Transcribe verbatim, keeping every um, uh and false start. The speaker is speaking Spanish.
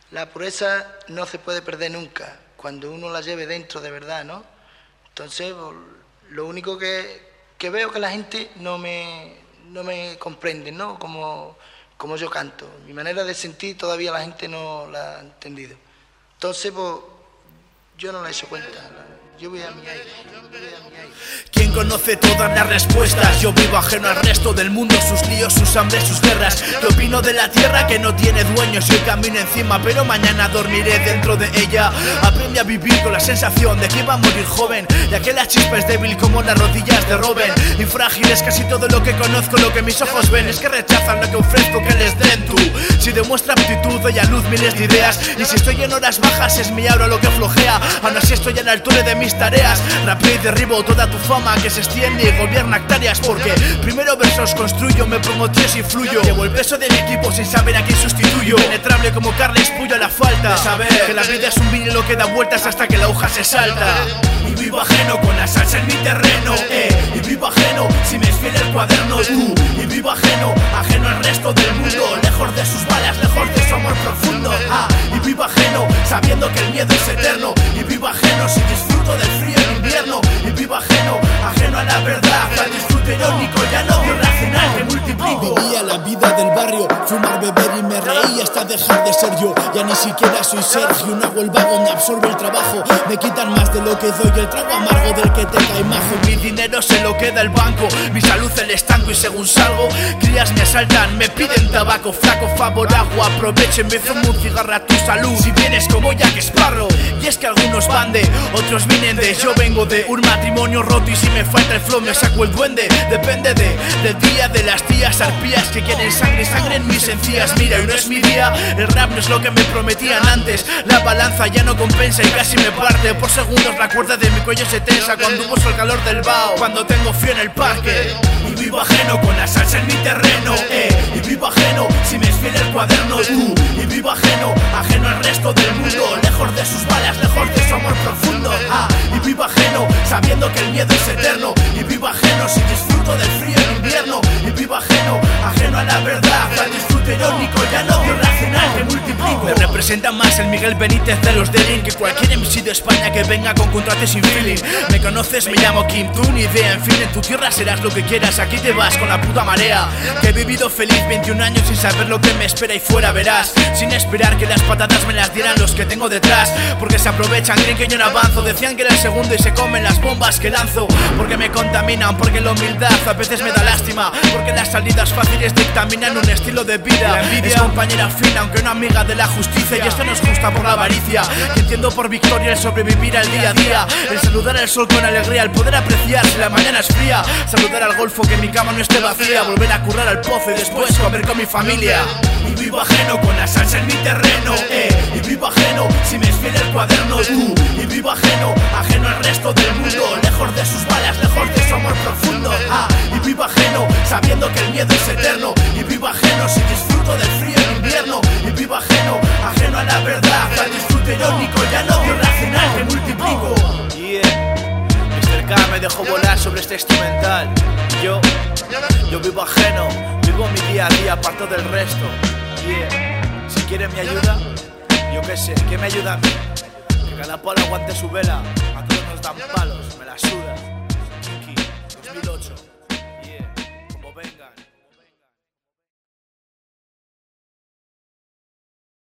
la pureza no se puede perder nunca, cuando uno la lleve dentro de verdad, ¿no? Entonces, pues, lo único que, que veo que la gente no me, no me comprende, ¿no? Como, como yo canto. Mi manera de sentir todavía la gente no la ha entendido. Entonces, pues, yo no la he hecho cuenta. Yo voy a mi aire, yo voy a mi aire. ¿Quién conoce todas las respuestas? Yo vivo ajeno al resto del mundo, sus líos, sus hambres, sus guerras. ¿Qué opino de la tierra que no tiene dueños? Y hoy camino encima, pero mañana dormiré dentro de ella. Aprende a vivir con la sensación de que iba a morir joven, ya que la chispa es débil como las rodillas de Robin. Y frágil es casi todo lo que conozco, lo que mis ojos ven es que rechazan lo que ofrezco que les den tú. Si demuestra aptitud, doy a luz miles de ideas. Y si estoy en horas bajas es mi aura lo que flojea. Aún así estoy a la altura de mis tareas. Rapeo y derribo toda tu fama que se extiende y gobierna hectáreas. Porque primero versos construyo, me pongo tres y fluyo. Llevo el peso de mi equipo sin saber a quién sustituyo. Penetrable como Carles Puyo a la falta de saber que la vida es un vinilo que da vueltas hasta que la hoja se salta. Y vivo ajeno con la salsa en mi terreno, eh. Y vivo ajeno si me es fiel el cuaderno tú. Y vivo ajeno, ajeno al resto del mundo, lejos de sus balas, lejos de su amor profundo. Ah, y vivo ajeno sabiendo que el miedo es eterno. Y vivo ajeno si disfruto del frío en invierno. Y vivo ajeno, ajeno a la verdad, al disfrute irónico, ya no irracional que multiplico. Vivía la vida del barrio, fumar, beber y me reí hasta dejar de ser yo. Ya ni siquiera soy Sergio, no hago el vago, me absorbe el trabajo. Me quitan más de lo que doy, el trago amargo del que te cae majo. Mi dinero se lo queda el banco, mi salud el estanco. Y según salgo, crías me asaltan, me piden tabaco. Flaco, favor, agua, aprovechen, me fumo un cigarro a tu salud. Si vienes como Jack Sparrow, y es que algunos van de, otros vienen de. Yo vengo de un matrimonio roto y si me falta el flow me saco el duende. Depende de, del día, de las tías arpías que quieren sangre, sangre en mis encías. Mira, y no es mi día, el rap no es lo que me prometían antes. La balanza ya no compensa y casi me parte. Por segundos la cuerda de mi cuello se tensa cuando uso el calor del vaho, cuando tengo frío en el parque. Y vivo ajeno con la salsa en mi terreno, eh. Y vivo ajeno si me es fiel el cuaderno tú. Y vivo ajeno, ajeno al resto del mundo, lejos de sus balas, lejos de su amor profundo. Ah, y vivo ajeno sabiendo que el miedo es eterno. Y vivo ajeno si disfruto del frío en invierno. Y vivo ajeno, ajeno a la verdad, al disfrute irónico, ya no irracional que multiplico. Me representa más el Miguel Benítez de los Delin que cualquier M C de España que venga con contratos sin feeling. Me conoces, me llamo Kim, tú ni idea. En fin, en tu tierra serás lo que quieras, aquí te vas con la puta marea. Que he vivido feliz veintiún años sin saber lo que me espera y fuera verás. Sin esperar que las patatas me las dieran los que tengo detrás, porque se aprovechan, creen que yo no avanzo. Decían que era el segundo y se comen las bombas que lanzo. Porque me contaminan, porque la humildad a veces me da lástima, porque las salidas fáciles dictaminan un estilo de vida. La envidia es compañera fina, aunque una amiga de la justicia. Y esto no es justa por la avaricia, que entiendo por victoria el sobrevivir al día a día. El saludar al sol con alegría, el poder apreciar si la mañana es fría. Saludar al golfo, que mi cama no esté vacía. Volver a currar al pozo y después comer con mi familia. Y vivo ajeno con la salsa en mi terreno, eh. Y vivo ajeno si me es fiel el cuaderno tú. Y vivo ajeno, ajeno al resto del mundo, lejos de sus balas, lejos de su amor profundo. Ah, y vivo ajeno sabiendo que el miedo es eterno. Y vivo ajeno si disfruto del frío en invierno. Y vivo ajeno, ajeno a la verdad, al disfrute irónico, ya no irracional que multiplico. Yeah, mister K me dejó volar sobre este instrumental. Yo, yo vivo ajeno, vivo mi día a día, aparto del resto. Yeah, si quieren mi ayuda, yo qué sé, ¿qué me ayuda a mí? Que cada palo aguante su vela, a todos nos dan palos, me la suda. Kiki, dos mil ocho.